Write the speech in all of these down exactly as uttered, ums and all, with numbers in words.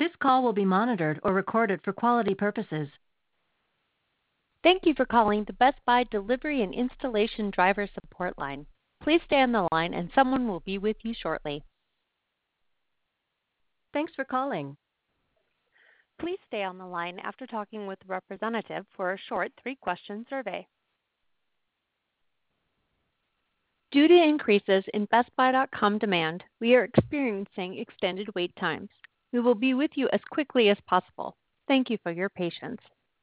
This call will be monitored or recorded for quality purposes. Thank you for calling the Best Buy Delivery and Installation Driver Support Line. Please stay on the line and someone will be with you shortly. Thanks for calling. Please stay on the line after talking with a representative for a short three-question survey. Due to increases in Best Buy dot com demand, we are experiencing extended wait times. We will be with you as quickly as possible. Thank you for your patience.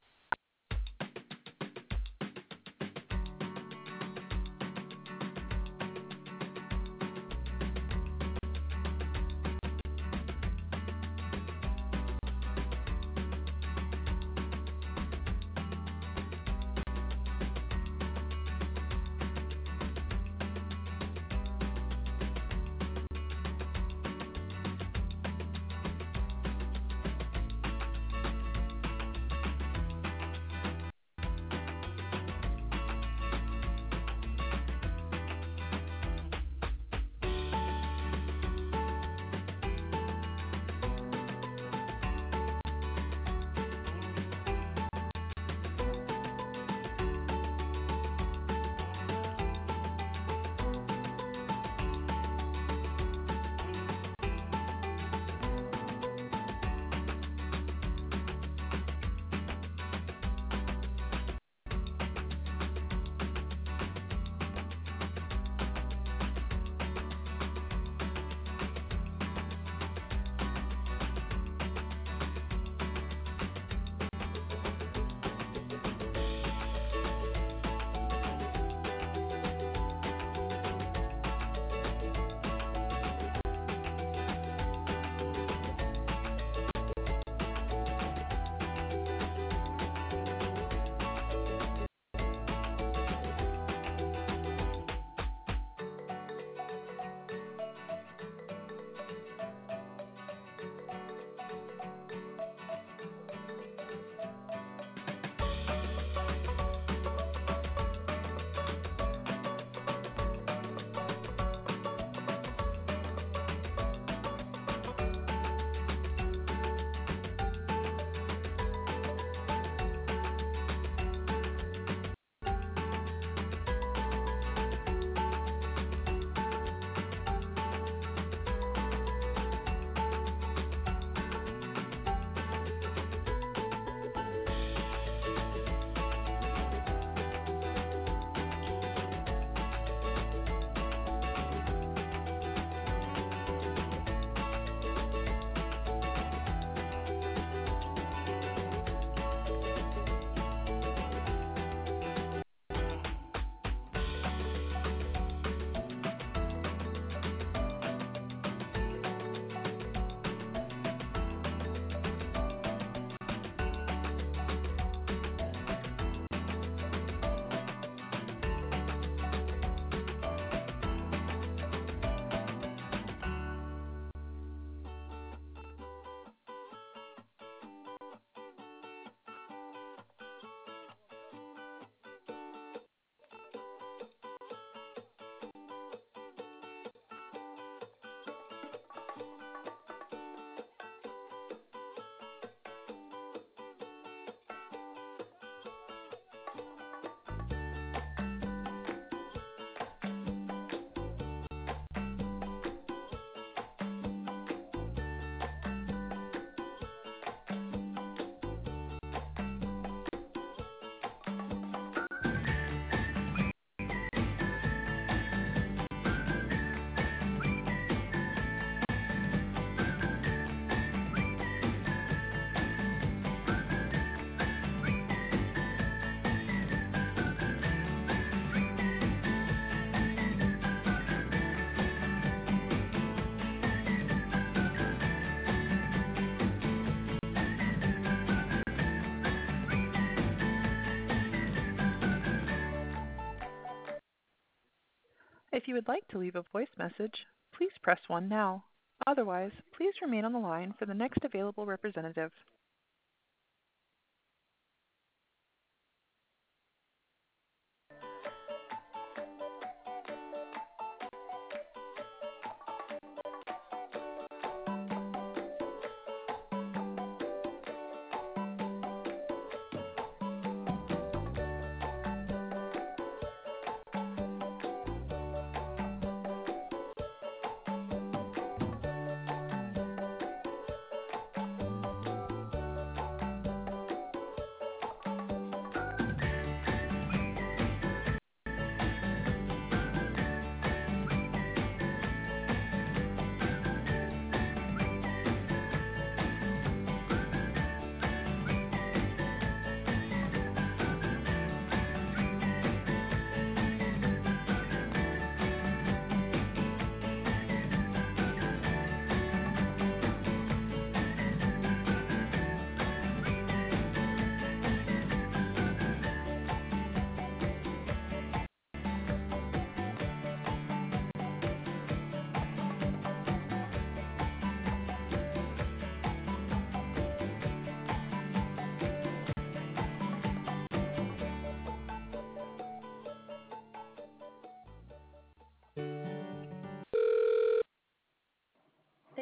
If you would like to leave a voice message, please press one now. Otherwise, please remain on the line for the next available representative.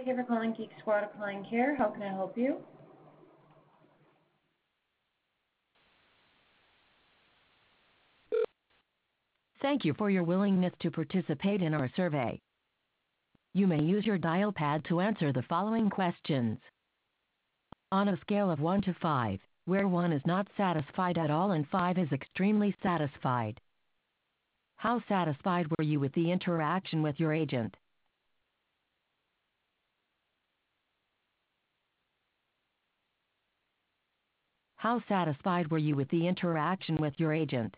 Thank you for calling Geek Squad Applying Care. How can I help you? Thank you for your willingness to participate in our survey. You may use your dial pad to answer the following questions. On a scale of one to five, where one is not satisfied at all and five is extremely satisfied, how satisfied were you with the interaction with your agent? How satisfied were you with the interaction with your agent?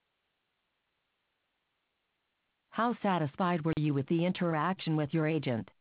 How satisfied were you with the interaction with your agent?